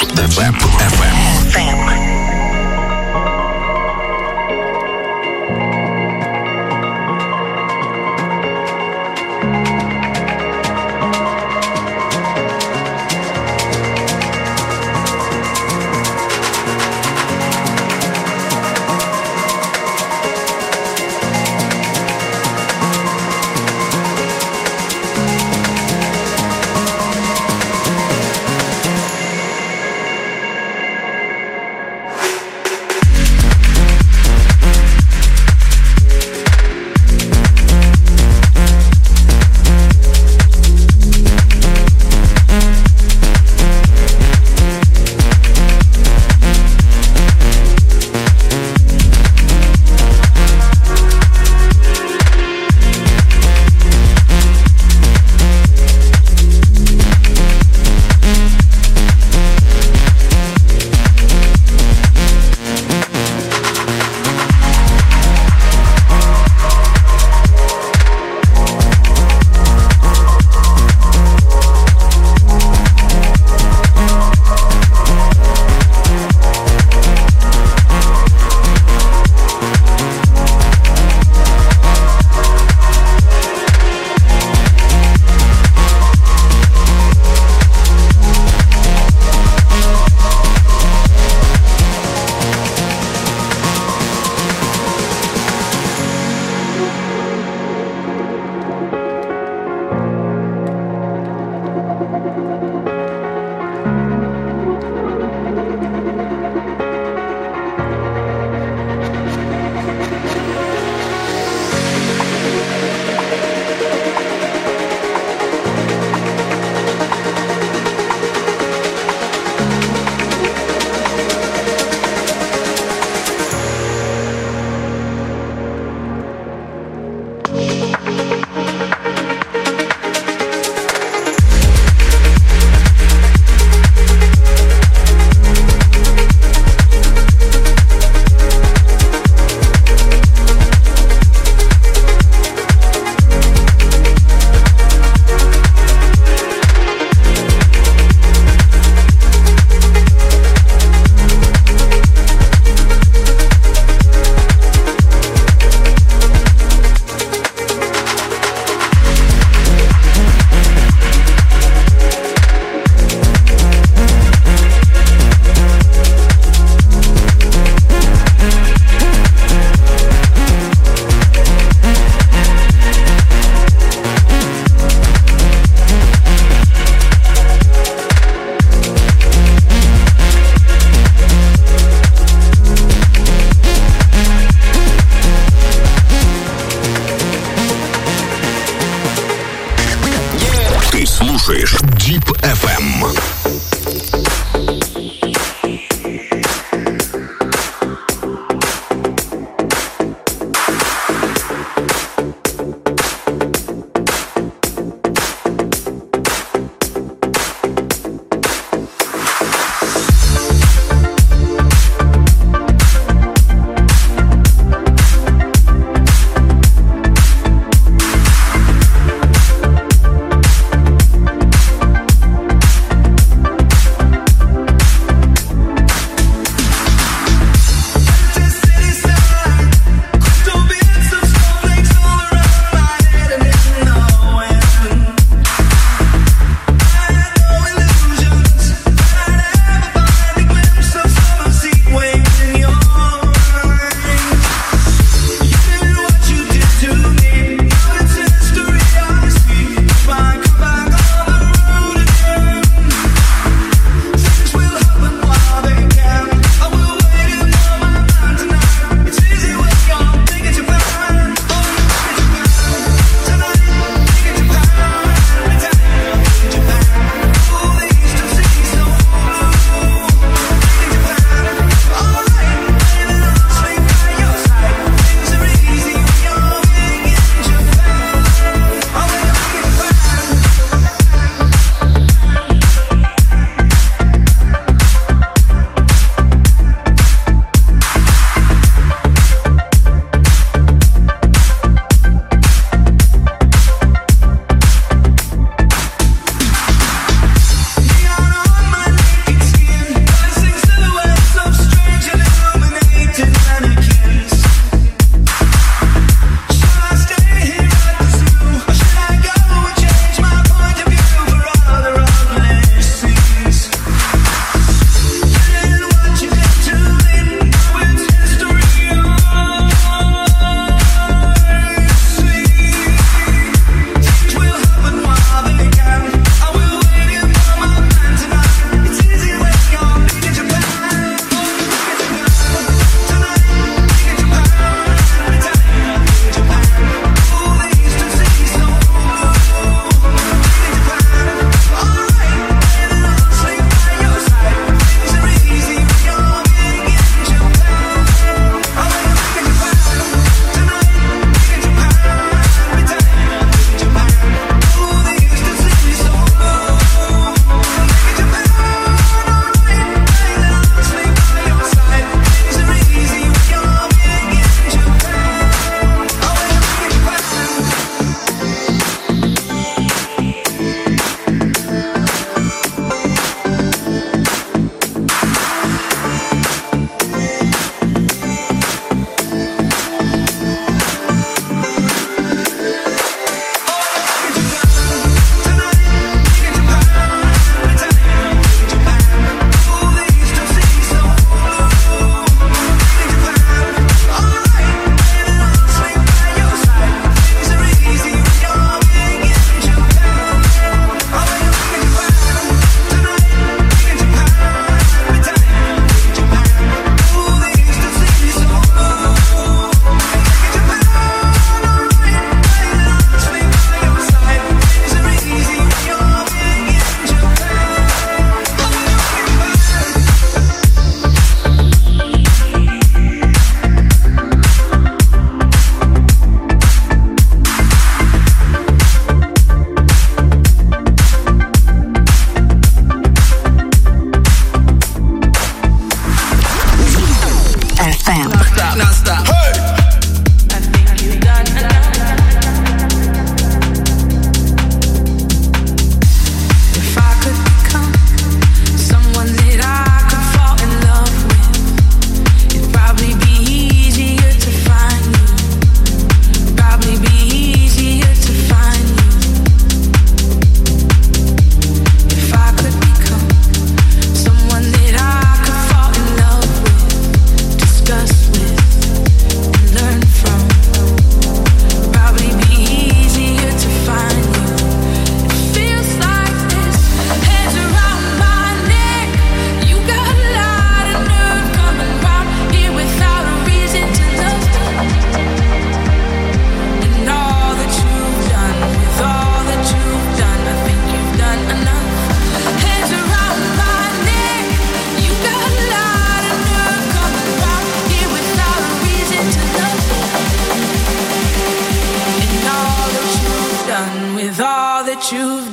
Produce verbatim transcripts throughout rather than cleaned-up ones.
Vamp F M.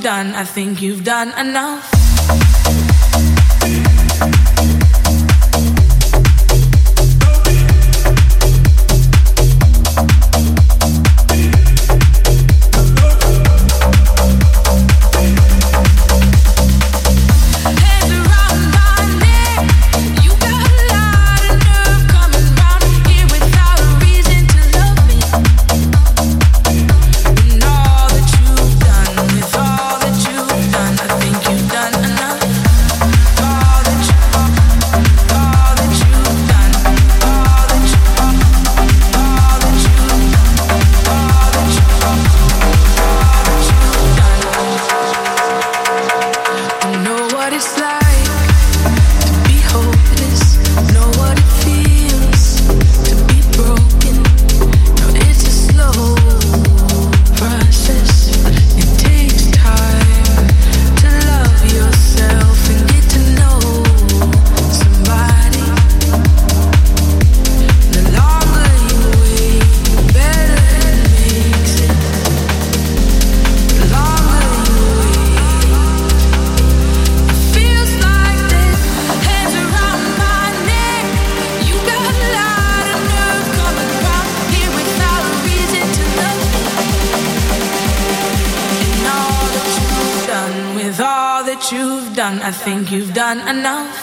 done, I think you've done enough. I think you've done enough.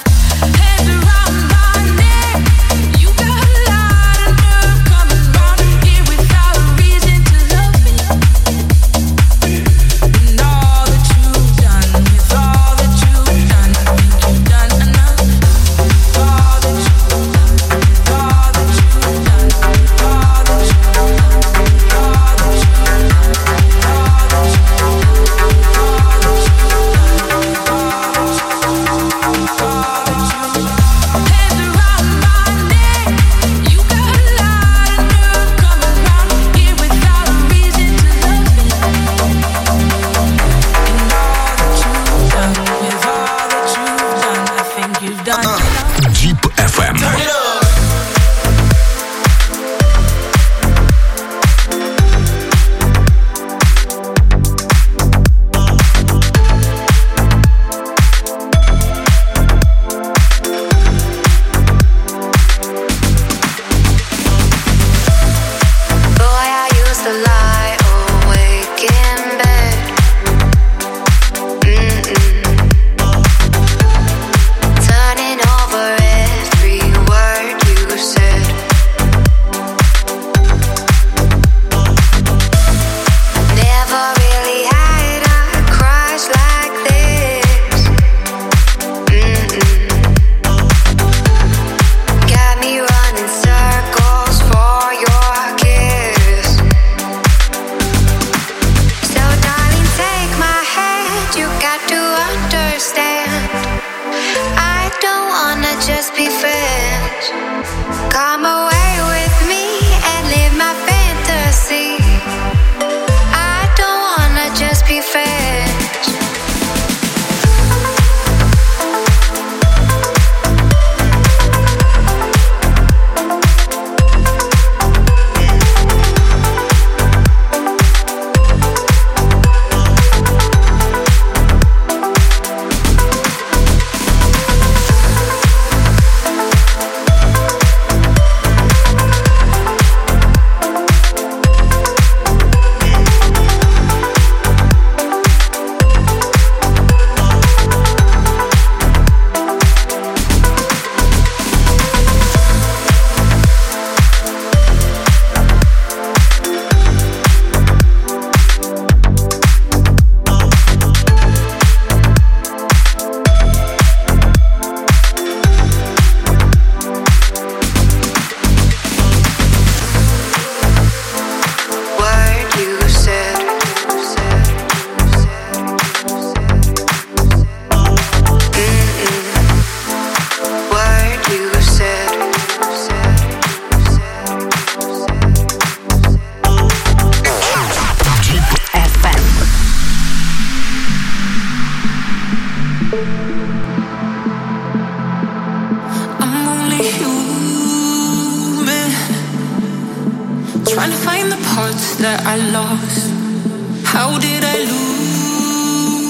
Trying to find the parts that I lost. How did I lose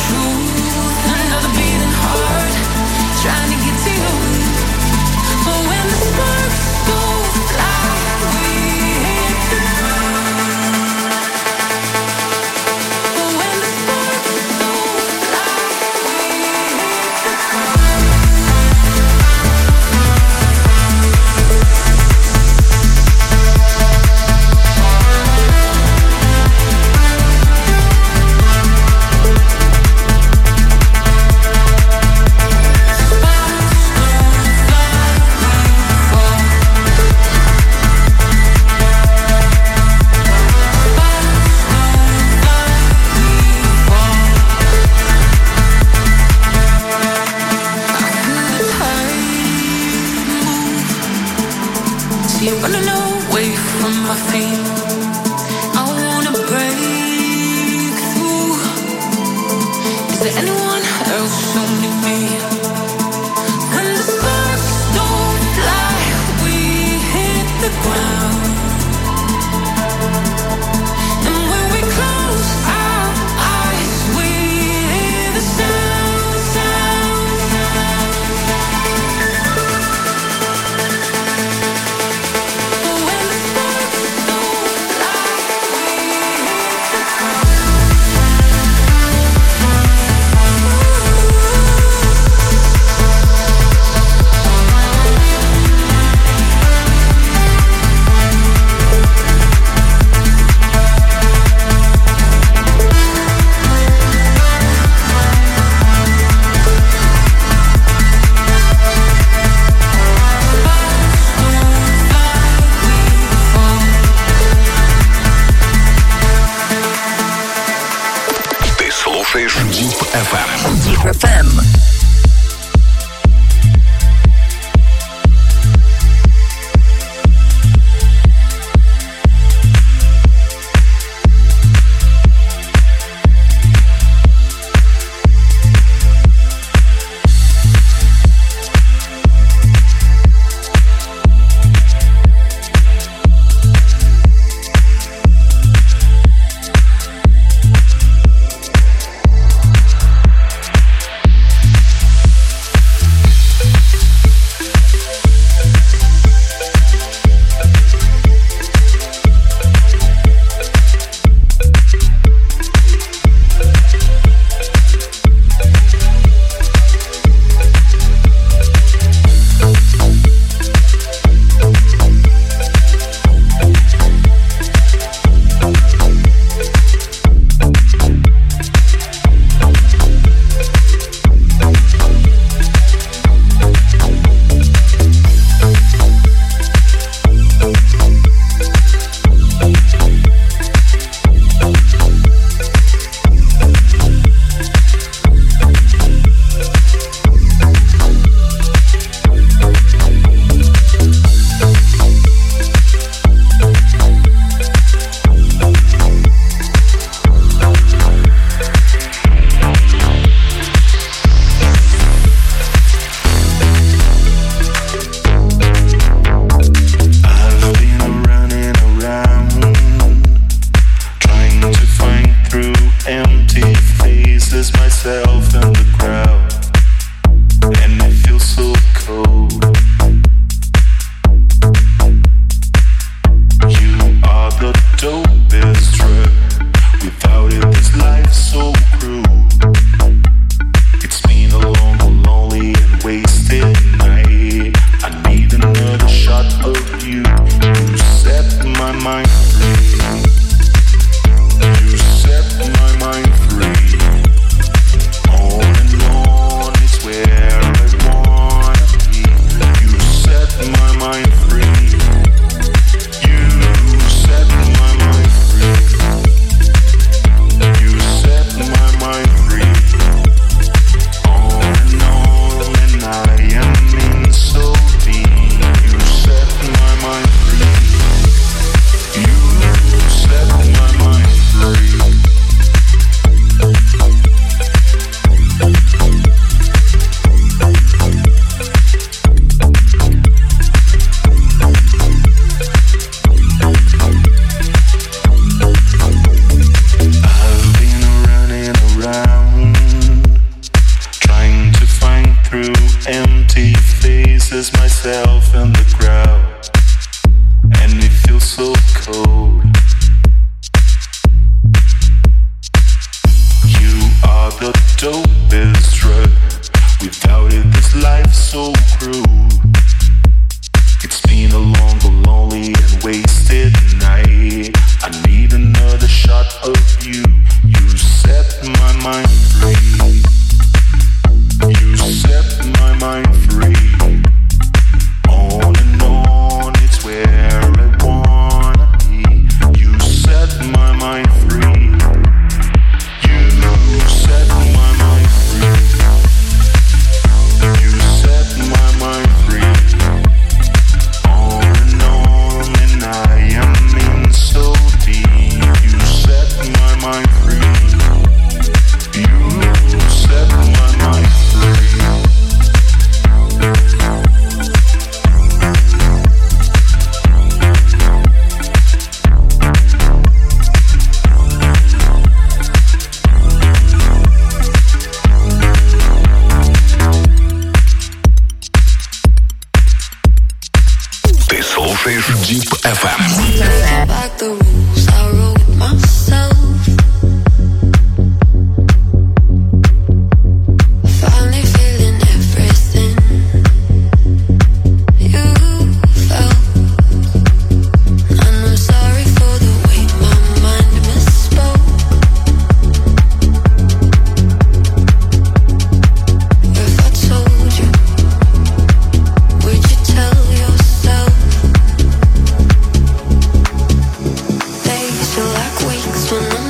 You Days feel like weeks when I'm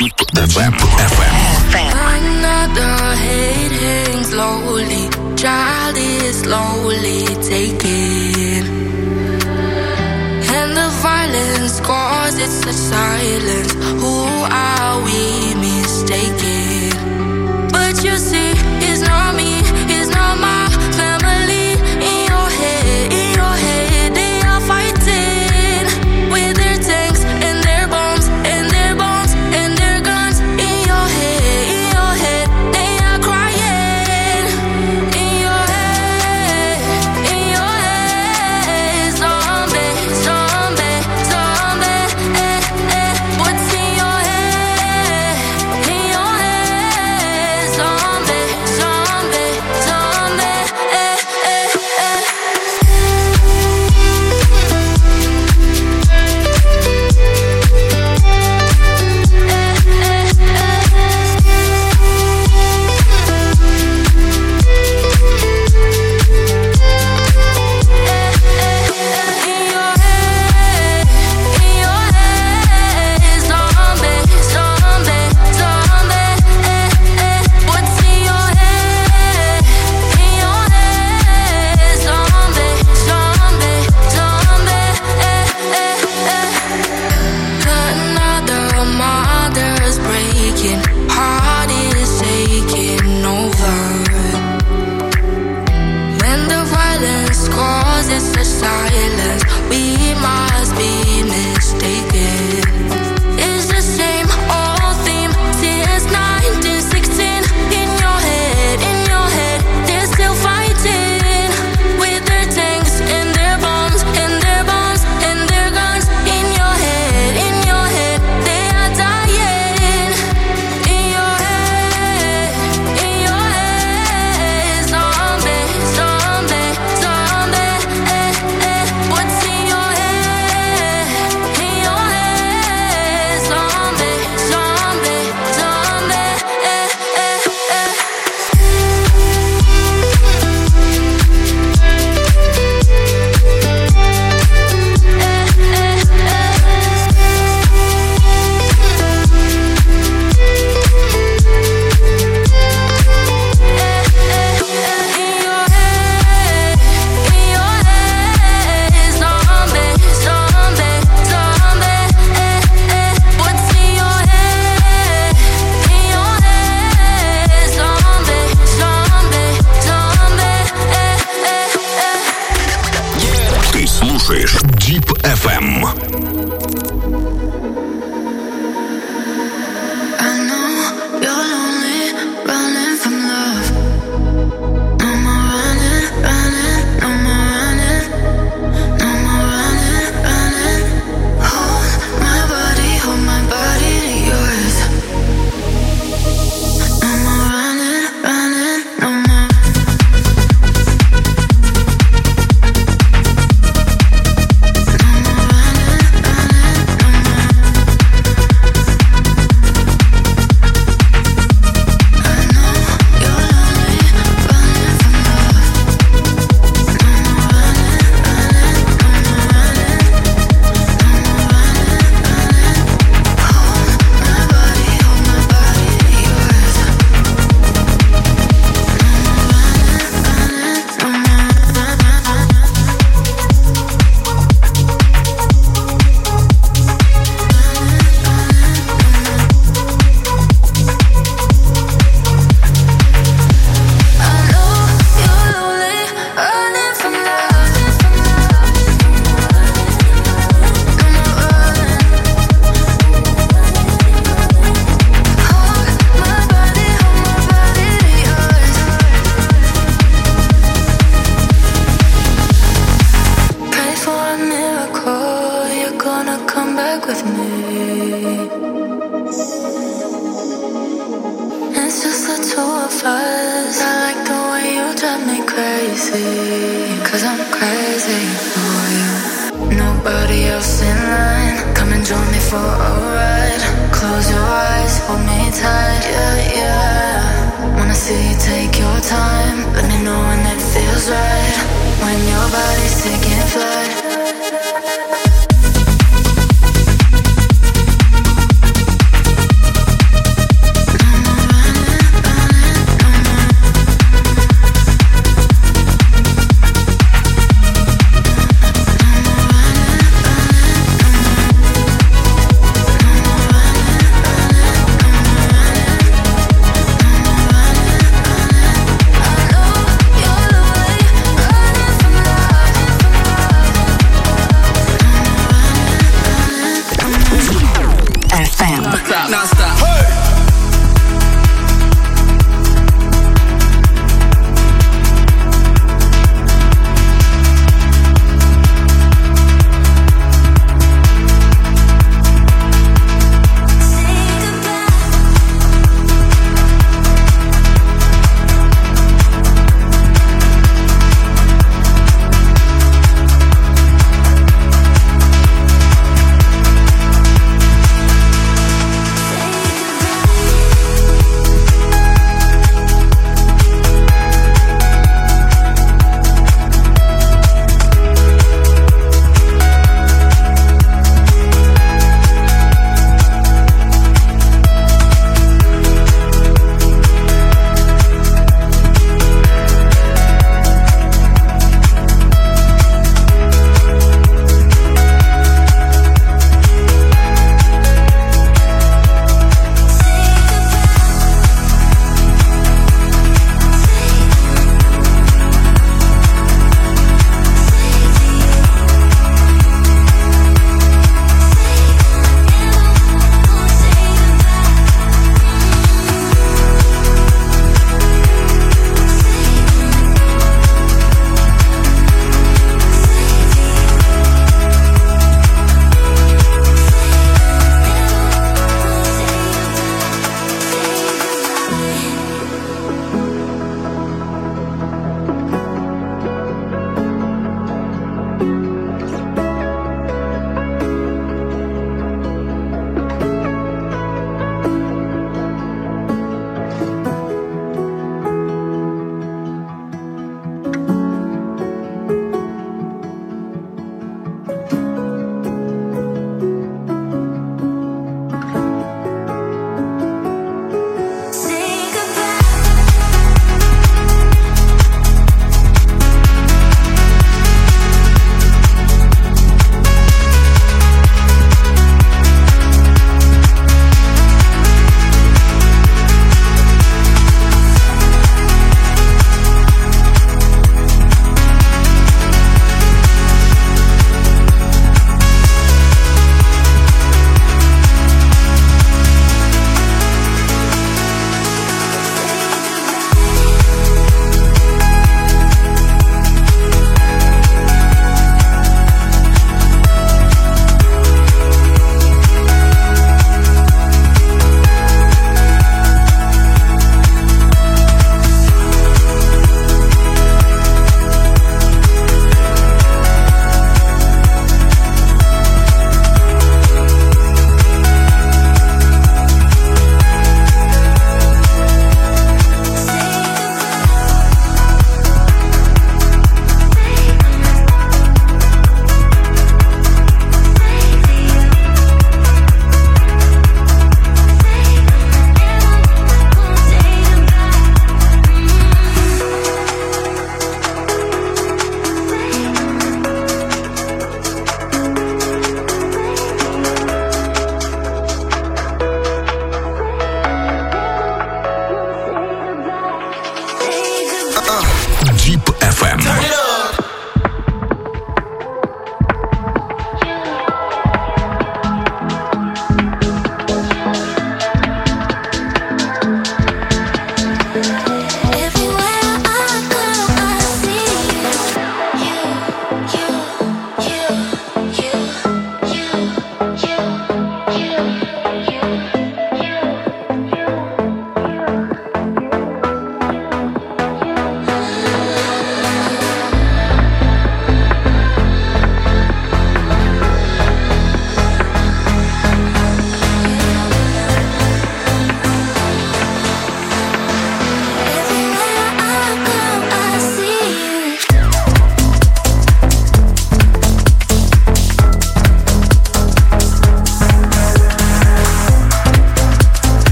Deep эф эм. Another head hangs slowly, child is slowly taken, and the violence causes such silence. Who are we mistaken? But you see, it's not me, it's not my family. In your head, in your head, they are fighting with their tanks and their bombs and their bombs and their guns. In your head, in your head, they are crying. In your head, in your head, zombie, zombie, zombie. Eh, eh. What's in your head? In your head, zombie, zombie, zombie. Eh, eh, eh. Another mother's breaking, heart is taking over. When the violence causes such silence, we must be mistaken. It's the same old theme since nineteen sixteen. In your head, in your head, they're still fighting with their tanks and their bombs and their bombs and their guns. In your head, in your head, they are dying. In your head, in your head, zombie, zombie, zombie. Eh, eh. What's in your head? In your head, zombie, zombie, zombie. Eh, eh, eh. Ты слушаешь Deep эф эм. I know you're lonely, running from love. No more running, running, no more running, no more running, running. Hold my body, hold my body to yours. No more running, running, no more. No more running, running, no more. I know you're lonely, running from love. No more running, running, no more running, no more running, running. Hold my body, hold my body to yours. No more running, running, no more. I know you're lonely, running from love. No more running. Hold my body, hold my body to yours. Pray for a miracle, you're gonna come back with me. It's just the two of us. I like the way you drive me crazy, 'cause I'm crazy for you. Nobody else in line. Come and join me for a ride. Close your eyes, hold me tight. Yeah, yeah. Wanna see you take your time. Let me know when it feels right. When your body's taking flight.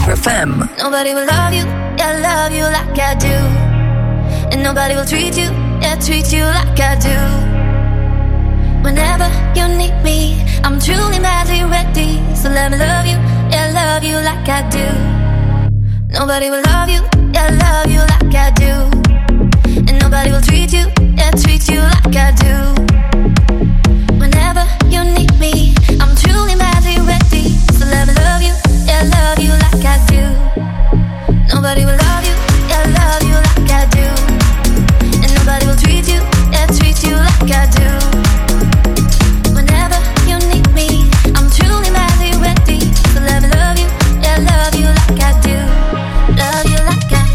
Deep эф эм. Nobody will love you, yeah, love you like I do. And nobody will treat you, yeah, treat you like I do. Whenever you need me, I'm truly madly ready. So let me love you, yeah, love you like I do. Nobody will love you, yeah, love you like I do. And nobody will treat you, yeah, treat you like I do. Whenever you need me, I'm truly madly ready. So let me love you, yeah, love you like I do. Nobody will love you, yeah, love you like I do. And nobody will treat you, yeah, treat you like I do. Whenever you need me, I'm truly madly ready. So let me love you, yeah, love you like I do. Love you like I do.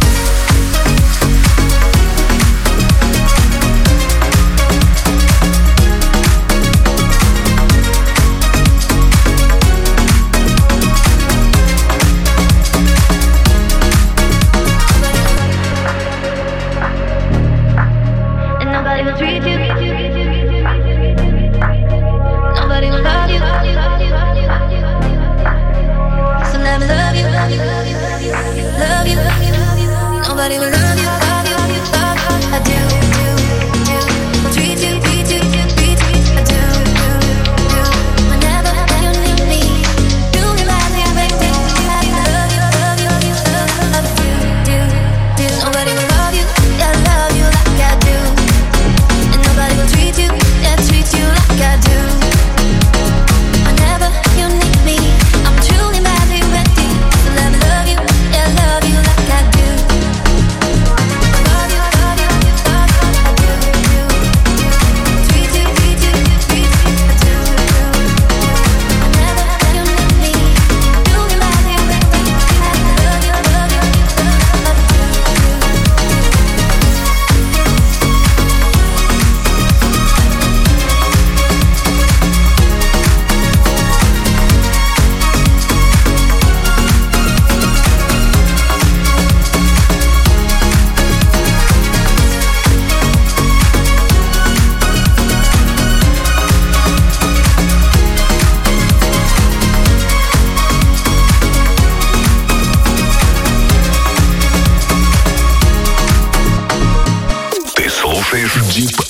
Nobody will treat you. Nobody will love you. So let me love you. Love you. Nobody will love you. Love you. Love I do. Treat you. Treat you. Treat you. I do. Whenever you need me, you remind me of everything. Love you. Love you. Love you. Nobody will love you. Yeah, love you like I do. Nobody will treat you, yeah, treat you like I do. Whenever you need me, I'm truly madly ready. So let me love you, yeah, love you like I do. Love you, love you, love you, I do. Treat you, treat you, treat you, I do. Whenever you need me, truly madly ready. Love you, love you, love you, I do. Ты слушаешь Deep